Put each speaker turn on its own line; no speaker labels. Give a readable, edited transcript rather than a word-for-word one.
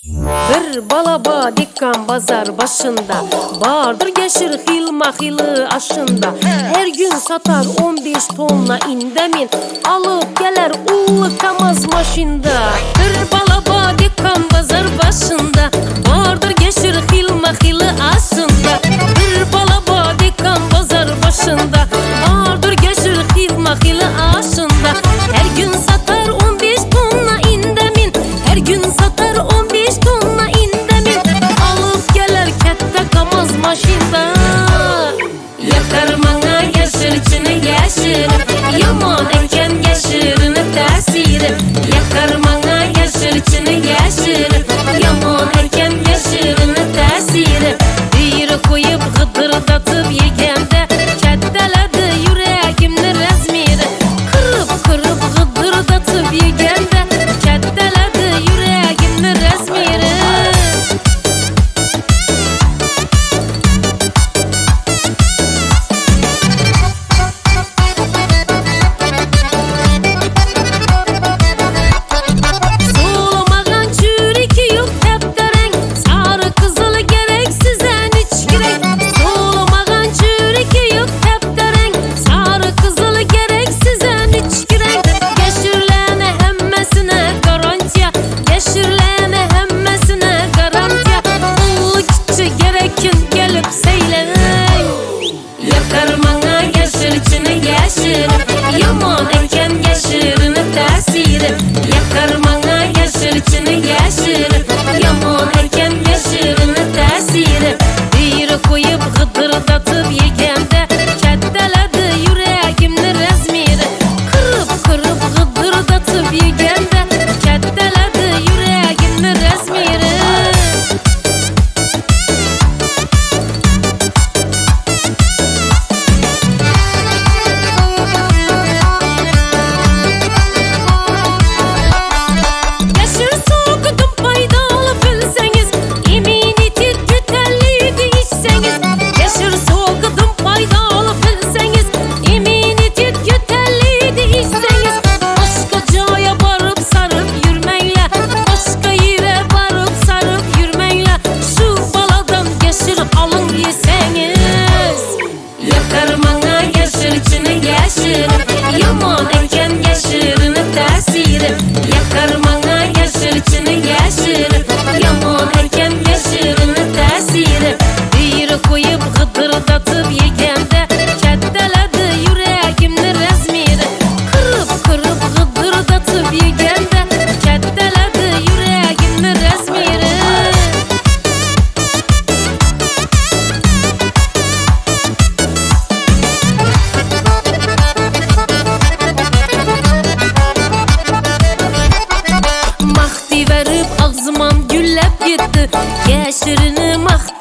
Bir balaba dikkan bazar başında, vardır geçir hilma hili aşında. Her gün satar 15 tonla indemin, alıp gelir ulu kamaz maşında. Bir balaba dikkan bazar başında, vardır geçir hilma hili aşında. Bir balaba dikkan bazar başında, vardır geçir hilma hili aşında. Her gün satar 15 tonla indemin, her gün satar 15 tonla indemin, alıp gelir kette kamaz maşında. Yakar mana yaşırçını yaşırıp, yaman eken yaşırını təsirim. Yakar mana yaşırçını yaşırıp, yaman eken yaşırını təsirim. Biri koyup gıdırdatıp yegende, ketteledi yüreğimni resmiri. Kırıp kırıp gıdırdatıp yegende, ketteledi yüreğimni resmiri. Soğulamagan çürük yok teptereng, sarı kızılı gereksizden hiç gerek. Soğulamagan çürük yok teptereng, sarı kızılı gereksizden hiç gerek. Geçirlene hemmesine garantiya, geçirlene hemmesine garantiya. Ulu gitçi gerekin gelip seyleyin. Yakar mana yaşırçını yaşırıp, yaman eken yaşırını təsirim. Yakar mana yaşırçını yaşırıp, yaman eken yaşırını təsirim. Biri koyup gıdırdatıp yegende, ketteledi yüreğimni resmiri. Kırıp kırıp gıdırdatıp yegende, ketteledi yüreğimni resmiri. Yaşır soğukudum faydalı bilseniz, emin itir gütelliği içseniz. Yaşır soğukudum faydalı bilseniz, emin itir gütelliği içseniz. Başka caya varıp sarıp yürmeyle, başka yere varıp sarıp yürmeyle. Şu baladan yaşır alın yeseniz. Yakar mana yaşırçını yaşırıp, yaman eken yaşırını təsirim. Yakar mana yaşırçını yaşırıp, yaman eken yaşırını təsirim. Biri koyup gıdırdatıp yegende, ketteledi yüreğimni resmiri. Kırıp kırıp gıdırdatıp yegende, ketteledi yüreğimni resmiri. Mahdi verip ağzımam güllep gitti, yaşırını mahdi